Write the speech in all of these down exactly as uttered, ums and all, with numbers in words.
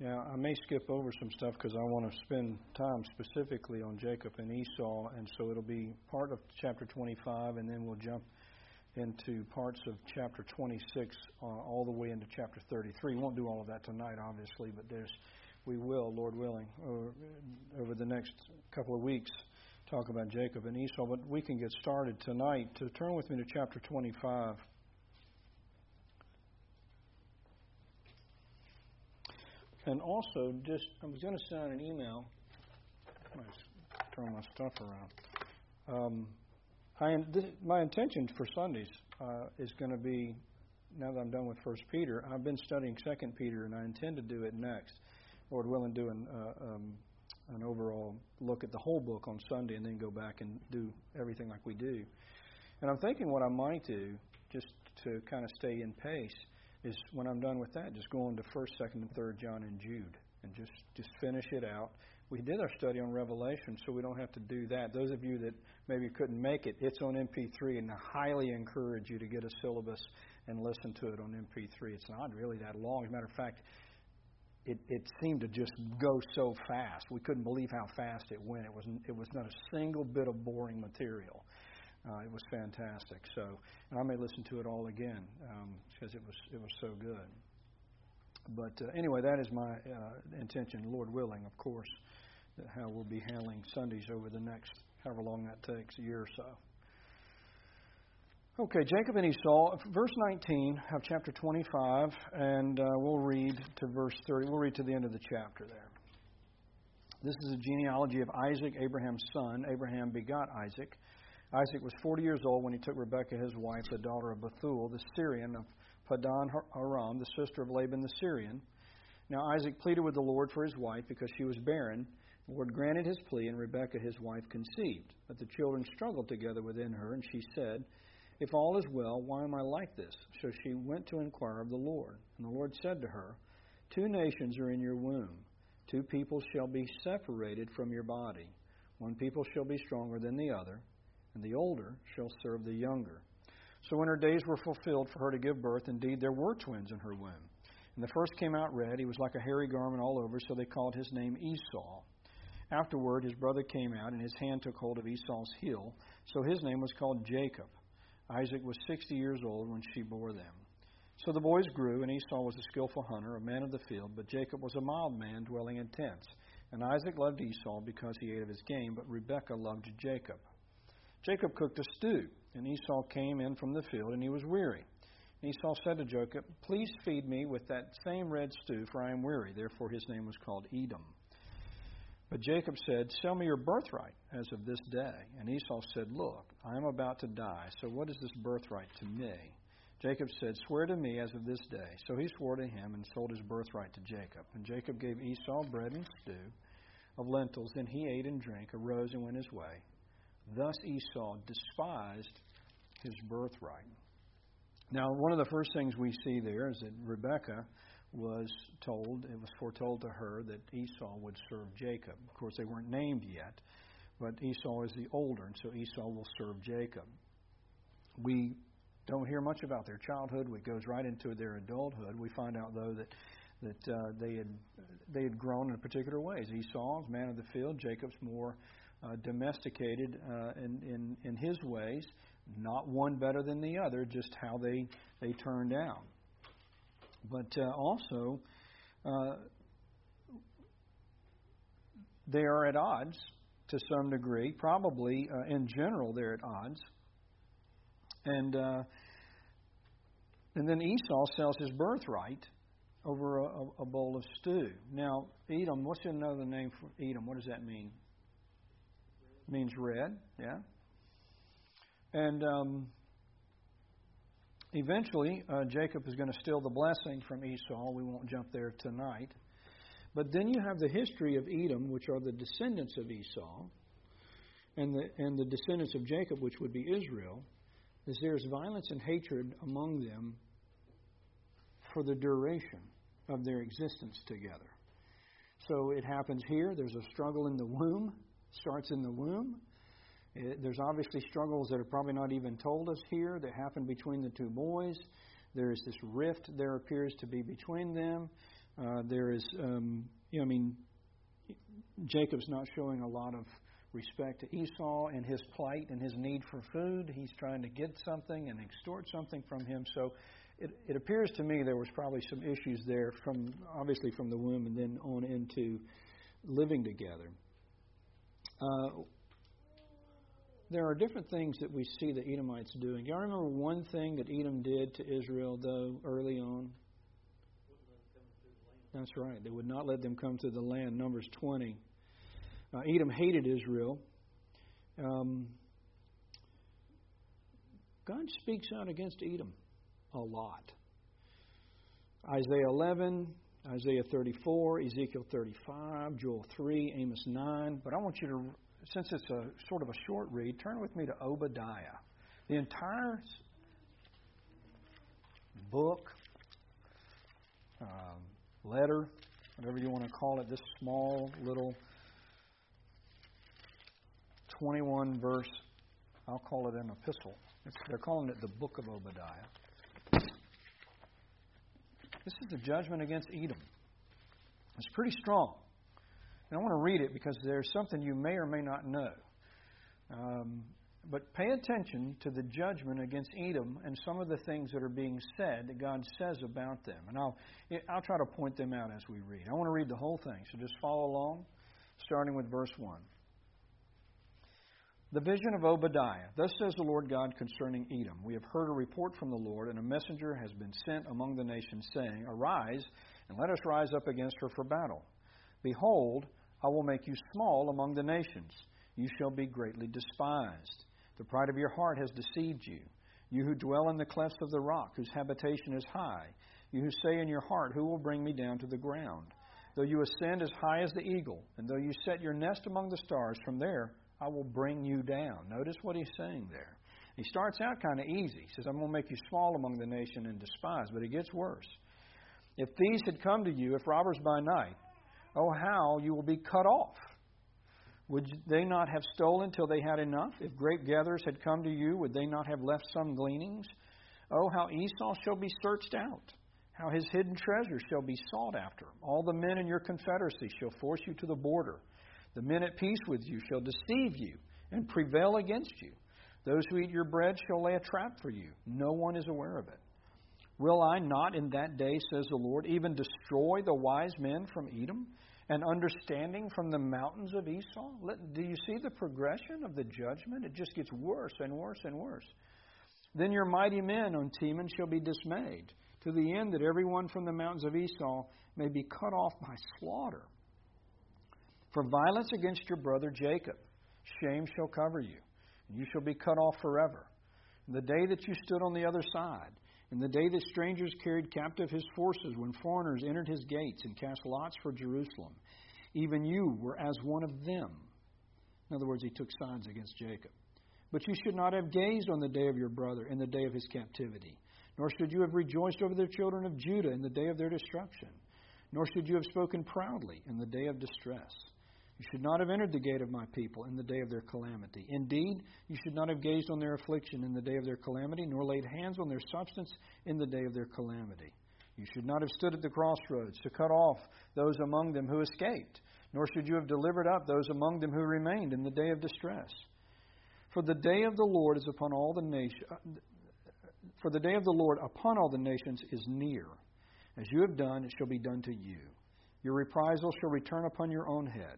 Yeah, I may skip over some stuff because I want to spend time specifically on Jacob and Esau, and so it'll be part of chapter twenty-five, and then we'll jump into parts of chapter twenty-six uh, all the way into chapter thirty-three. We won't do all of that tonight, obviously, but there's we will, Lord willing, over, over the next couple of weeks, talk about Jacob and Esau. But we can get started tonight. To turn with me to chapter twenty-five. And also, just I was going to send an email. Let's turn my stuff around. Um, I, this, my intention for Sundays uh, is going to be, now that I'm done with First Peter, I've been studying Second Peter, and I intend to do it next. Lord willing, do an, uh, um, an overall look at the whole book on Sunday, and then go back and do everything like we do. And I'm thinking what I might do, just to kind of stay in pace, is when I'm done with that, just go on to First, Second, and Third John and Jude, and just just finish it out. We did our study on Revelation, so we don't have to do that. Those of you that maybe couldn't make it, it's on M P three, and I highly encourage you to get a syllabus and listen to it on M P three. It's not really that long. As a matter of fact, it, it seemed to just go so fast. We couldn't believe how fast it went. It was it was not a single bit of boring material. Uh, it was fantastic. So, and I may listen to it all again um, because it was it was so good. But uh, anyway, that is my uh, intention, Lord willing, of course, how we'll be handling Sundays over the next however long that takes, a year or so. Okay, Jacob and Esau, verse nineteen of chapter twenty-five, and uh, we'll read to verse thirty. We'll read to the end of the chapter there. This is a genealogy of Isaac, Abraham's son. Abraham begot Isaac. Isaac was forty years old when he took Rebekah, his wife, the daughter of Bethuel, the Syrian of Padan Aram, the sister of Laban the Syrian. Now Isaac pleaded with the Lord for his wife because she was barren. The Lord granted his plea, and Rebekah, his wife, conceived. But the children struggled together within her, and she said, "If all is well, why am I like this?" So she went to inquire of the Lord. And the Lord said to her, "Two nations are in your womb. Two peoples shall be separated from your body. One people shall be stronger than the other, and the older shall serve the younger." So when her days were fulfilled for her to give birth, indeed there were twins in her womb. And the first came out red. He was like a hairy garment all over, so they called his name Esau. Afterward his brother came out, and his hand took hold of Esau's heel, so his name was called Jacob. Isaac was sixty years old when she bore them. So the boys grew, and Esau was a skillful hunter, a man of the field, but Jacob was a mild man, dwelling in tents. And Isaac loved Esau because he ate of his game, but Rebekah loved Jacob. Jacob cooked a stew, and Esau came in from the field, and he was weary. And Esau said to Jacob, "Please feed me with that same red stew, for I am weary." Therefore his name was called Edom. But Jacob said, "Sell me your birthright as of this day." And Esau said, "Look, I am about to die, so what is this birthright to me?" Jacob said, "Swear to me as of this day." So he swore to him and sold his birthright to Jacob. And Jacob gave Esau bread and stew of lentils. Then he ate and drank, arose and went his way. Thus Esau despised his birthright. Now, one of the first things we see there is that Rebekah was told, it was foretold to her that Esau would serve Jacob. Of course, they weren't named yet, but Esau is the older, and so Esau will serve Jacob. We don't hear much about their childhood. It goes right into their adulthood. We find out, though, that that uh, they had they had grown in particular ways. Esau is man of the field. Jacob's more uh, domesticated uh, in, in in his ways. Not one better than the other, just how they they turned out. But uh, also, uh, they are at odds to some degree. Probably, uh, in general, they're at odds. And uh, and then Esau sells his birthright over a, a bowl of stew. Now, Edom, what's another name for Edom? What does that mean? It means red, yeah. And um, eventually, uh, Jacob is going to steal the blessing from Esau. We won't jump there tonight. But then you have the history of Edom, which are the descendants of Esau, and the and the descendants of Jacob, which would be Israel. Is there's violence and hatred among them for the duration of their existence together. So it happens here. There's a struggle in the womb. Starts in the womb. It, there's obviously struggles that are probably not even told us here that happen between the two boys. There is this rift there appears to be between them. Uh, there is, um, you know, I mean, Jacob's not showing a lot of respect to Esau and his plight and his need for food. He's trying to get something and extort something from him. So it, it appears to me there was probably some issues there from, obviously from the womb and then on into living together. Uh, there are different things that we see the Edomites doing. Y'all remember one thing that Edom did to Israel, though, early on? That's right. They would not let them come to the land. Numbers twenty. Uh, Edom hated Israel. Um, God speaks out against Edom a lot. Isaiah eleven, Isaiah thirty-four, Ezekiel thirty-five, Joel three, Amos nine. But I want you to, since it's a sort of a short read, turn with me to Obadiah. The entire book, um, letter, whatever you want to call it, this small little twenty-one verse, I'll call it an epistle. It's, they're calling it the book of Obadiah. This is the judgment against Edom. It's pretty strong. And I want to read it because there's something you may or may not know. Um, but pay attention to the judgment against Edom and some of the things that are being said that God says about them. And I'll, I'll try to point them out as we read. I want to read the whole thing, so just follow along, starting with verse one. The vision of Obadiah. Thus says the Lord God concerning Edom. We have heard a report from the Lord, and a messenger has been sent among the nations, saying, Arise, and let us rise up against her for battle. Behold, I will make you small among the nations. You shall be greatly despised. The pride of your heart has deceived you. You who dwell in the clefts of the rock, whose habitation is high. You who say in your heart, Who will bring me down to the ground? Though you ascend as high as the eagle, and though you set your nest among the stars, from there I will bring you down. Notice what he's saying there. He starts out kind of easy. He says, I'm going to make you small among the nation and despised. But it gets worse. If thieves had come to you, if robbers by night, oh, how you will be cut off. Would they not have stolen till they had enough? If grape gatherers had come to you, would they not have left some gleanings? Oh, how Esau shall be searched out, how his hidden treasure shall be sought after. All the men in your confederacy shall force you to the border. The men at peace with you shall deceive you and prevail against you. Those who eat your bread shall lay a trap for you. No one is aware of it. Will I not in that day, says the Lord, even destroy the wise men from Edom and understanding from the mountains of Esau? Let, do you see the progression of the judgment? It just gets worse and worse and worse. Then your mighty men on Teman shall be dismayed, to the end that everyone from the mountains of Esau may be cut off by slaughter. For violence against your brother Jacob, shame shall cover you, and you shall be cut off forever. In the day that you stood on the other side, in the day that strangers carried captive his forces, when foreigners entered his gates and cast lots for Jerusalem, even you were as one of them. In other words, he took sides against Jacob. But you should not have gazed on the day of your brother in the day of his captivity, nor should you have rejoiced over the children of Judah in the day of their destruction, nor should you have spoken proudly in the day of distress. You should not have entered the gate of my people in the day of their calamity. Indeed, you should not have gazed on their affliction in the day of their calamity, nor laid hands on their substance in the day of their calamity. You should not have stood at the crossroads to cut off those among them who escaped, nor should you have delivered up those among them who remained in the day of distress. For the day of the Lord is upon all the nations. For the day of the Lord upon all the nations is near. As you have done, it shall be done to you. Your reprisal shall return upon your own head.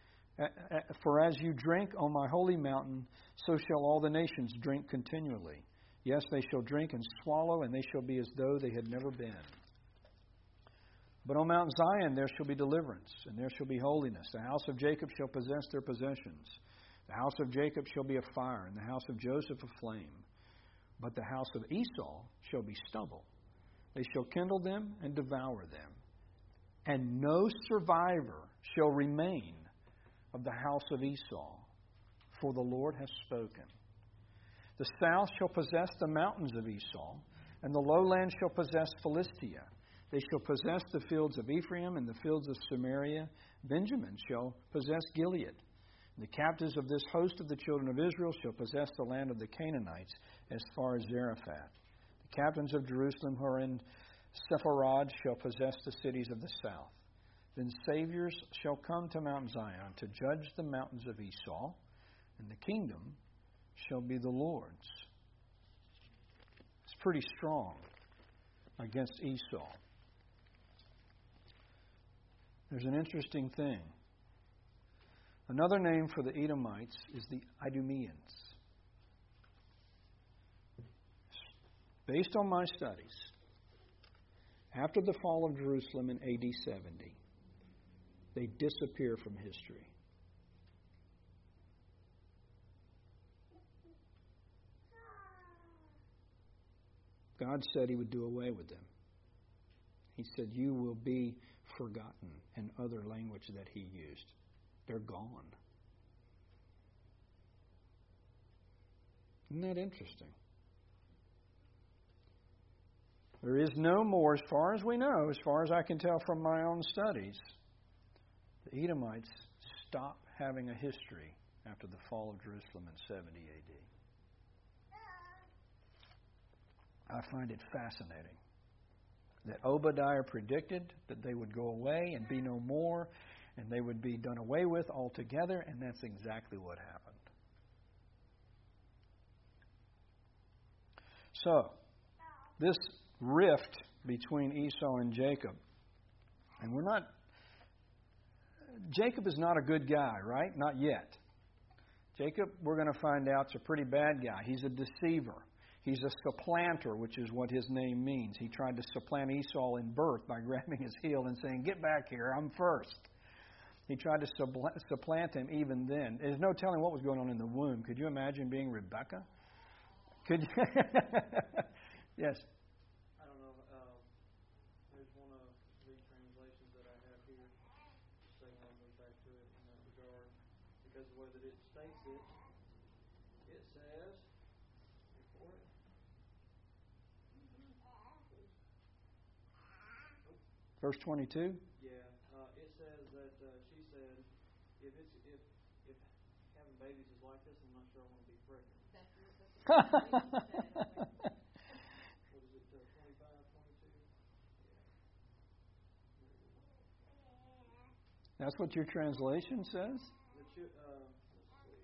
For as you drink on my holy mountain, so shall all the nations drink continually. Yes, they shall drink and swallow, and they shall be as though they had never been. But on Mount Zion there shall be deliverance, and there shall be holiness. The house of Jacob shall possess their possessions. The house of Jacob shall be a fire, and the house of Joseph a flame. But the house of Esau shall be stubble. They shall kindle them and devour them. And no survivor shall remain of the house of Esau, for the Lord has spoken. The south shall possess the mountains of Esau, and the lowland shall possess Philistia. They shall possess the fields of Ephraim and the fields of Samaria. Benjamin shall possess Gilead. The captives of this host of the children of Israel shall possess the land of the Canaanites as far as Zarephath. The captains of Jerusalem who are in Sepharad shall possess the cities of the south. Then saviors shall come to Mount Zion to judge the mountains of Esau, and the kingdom shall be the Lord's. It's pretty strong against Esau. There's an interesting thing. Another name for the Edomites is the Idumeans. Based on my studies, after the fall of Jerusalem in A D seventy, they disappear from history. God said He would do away with them. He said, you will be forgotten, and other language that He used. They're gone. Isn't that interesting? There is no more, as far as we know, as far as I can tell from my own studies, the Edomites stopped having a history after the fall of Jerusalem in seventy A D. I find it fascinating that Obadiah predicted that they would go away and be no more, and they would be done away with altogether, and that's exactly what happened. So, this rift between Esau and Jacob, and we're not, Jacob is not a good guy, right? Not yet. Jacob, we're going to find out, is a pretty bad guy. He's a deceiver. He's a supplanter, which is what his name means. He tried to supplant Esau in birth by grabbing his heel and saying, get back here, I'm first. He tried to supplant him even then. There's no telling what was going on in the womb. Could you imagine being Rebecca? Could you? Yes. I don't know. Um, there's one of the translations that I have here. So I'll move back to it in that regard. Because the way that it states it, it says, for it. Verse twenty-two? Yeah. Uh, it says that uh, she said, if it's if if having babies is like this, I'm not sure I want to be pregnant. That's what is it, uh, twenty-five, twenty-two? Yeah. That's what your translation says? The chi- uh, let's see.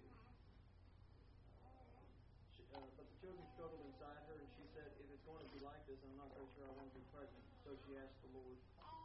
She, uh, but the children struggled inside her, and she said, if it's going to be like this, I'm not very sure I want to be pregnant. So she asked the Lord.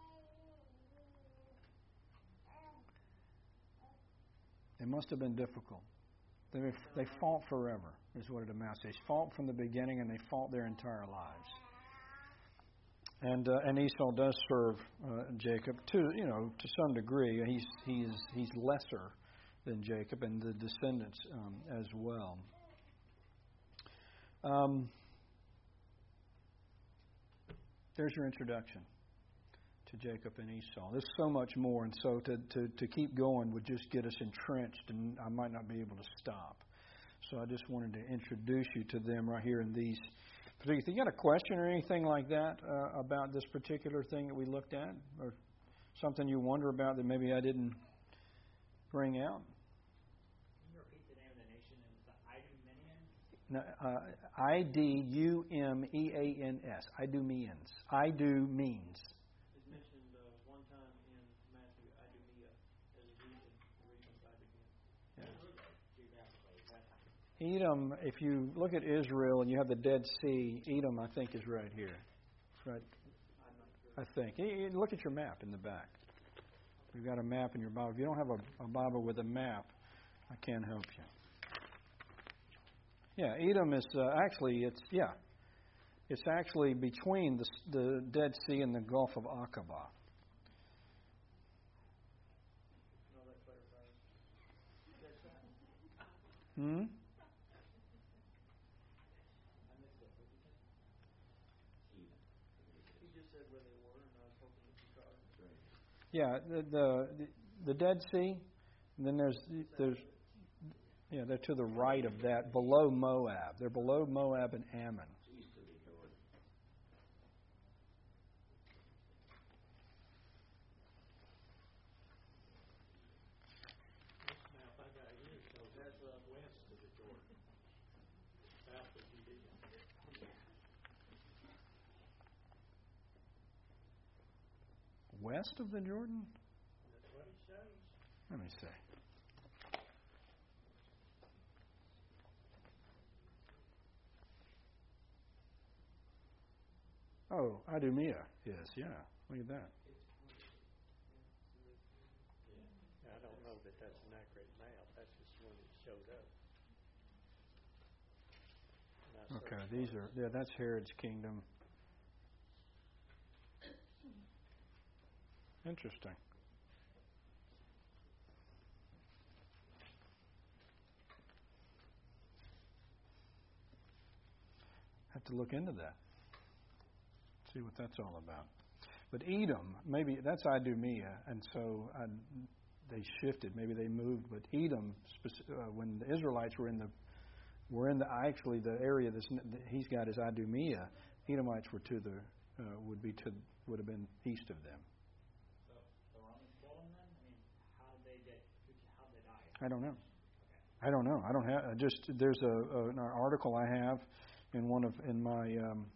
It must have been difficult. They, they fought forever, is what it amounts to. They fought from the beginning, and they fought their entire lives. And uh, and Esau does serve uh, Jacob to you know to some degree. He's he's he's lesser than Jacob and the descendants um, as well. Um, there's your introduction to Jacob and Esau. There's so much more, and so to, to, to keep going would just get us entrenched, and I might not be able to stop. So I just wanted to introduce you to them right here in these particular things. You got a question or anything like that uh, about this particular thing that we looked at, or something you wonder about that maybe I didn't bring out? Can you repeat the name of the nation? It was the Idumeans? No, uh, I D U M E A N S. Idumeans. Idumeans. It's mentioned uh, one time in Matthew, Idumea, as a region, the region of Idumea. Yeah. Geographically, is that? Edom, if you look at Israel and you have the Dead Sea, Edom, I think, is right here. Right. I'm not sure. I think. You- you Look at your map in the back. You've got a map in your Bible. If you don't have a, a Bible with a map, I can't help you. Yeah, Edom is uh, actually, it's, yeah, it's actually between the, the Dead Sea and the Gulf of Aqaba. No, that clarifies. Catch that? Hmm? I missed it. What did you say? Edom. He just said where they were, and I was hoping that you caught it. Yeah, the, the the Dead Sea, and then there's there's yeah, they're to the right of that, below Moab. They're below Moab and Ammon. This map I got here shows that's uh, west of the Jordan, south of Judea. west of the Jordan? That's what it shows. Let me see. Oh, Idumea is, yeah. Look at that. Yeah. I don't know that that's an accurate map. That's just one that showed up. And I Okay, searched these for are, it. yeah, that's Herod's kingdom. Interesting. Have to look into that. See what that's all about. But Edom, maybe that's Idumea, and so I, they shifted. Maybe they moved. But Edom, speci- uh, when the Israelites were in the were in the actually the area that's, that he's got is Idumea. Edomites were to the uh, would be to would have been east of them. So the Romans killed them then? I mean, how did they get? How did they die? I don't know. Okay. I don't know. I don't have. I just there's a, a an article I have in one of in my. Um,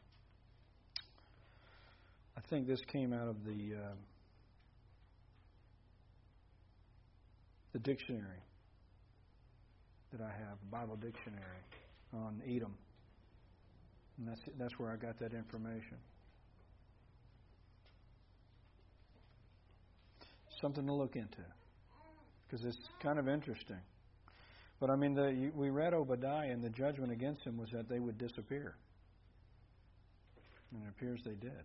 I think this came out of the uh, the dictionary that I have, Bible dictionary on Edom, and that's that's where I got that information. Something to look into because it's kind of interesting. But I mean, the, we read Obadiah, and the judgment against him was that they would disappear, and it appears they did.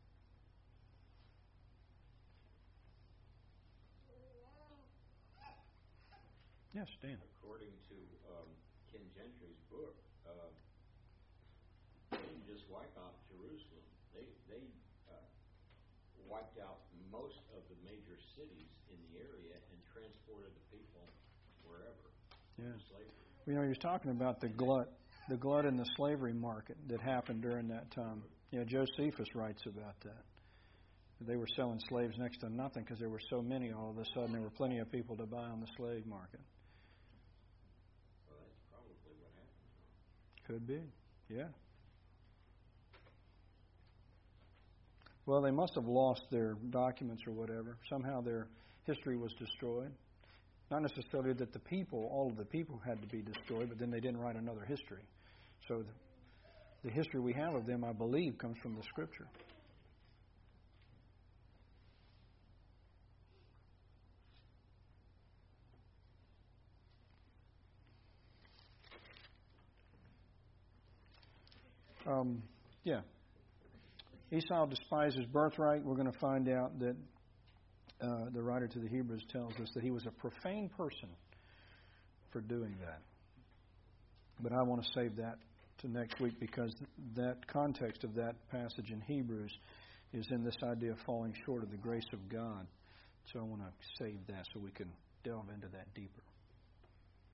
Yes, Dan. According to um, Ken Gentry's book, uh, they didn't just wipe out Jerusalem. They they uh, wiped out most of the major cities in the area and transported the people wherever. Yeah. Slavery. You know, you're talking about the glut, the glut in the slavery market that happened during that time. Yeah, Josephus writes about that. They were selling slaves next to nothing because there were so many. All of a sudden, there were plenty of people to buy on the slave market. Well, that's probably what happened. Could be, yeah. Well, they must have lost their documents or whatever. Somehow their history was destroyed. Not necessarily that the people, all of the people had to be destroyed, but then they didn't write another history. So the, the history we have of them, I believe, comes from the Scripture. Um, yeah. Esau despised his birthright. We're going to find out that uh, the writer to the Hebrews tells us that he was a profane person for doing that. But I want to save that to next week because that context of that passage in Hebrews is in this idea of falling short of the grace of God. So I want to save that so we can delve into that deeper.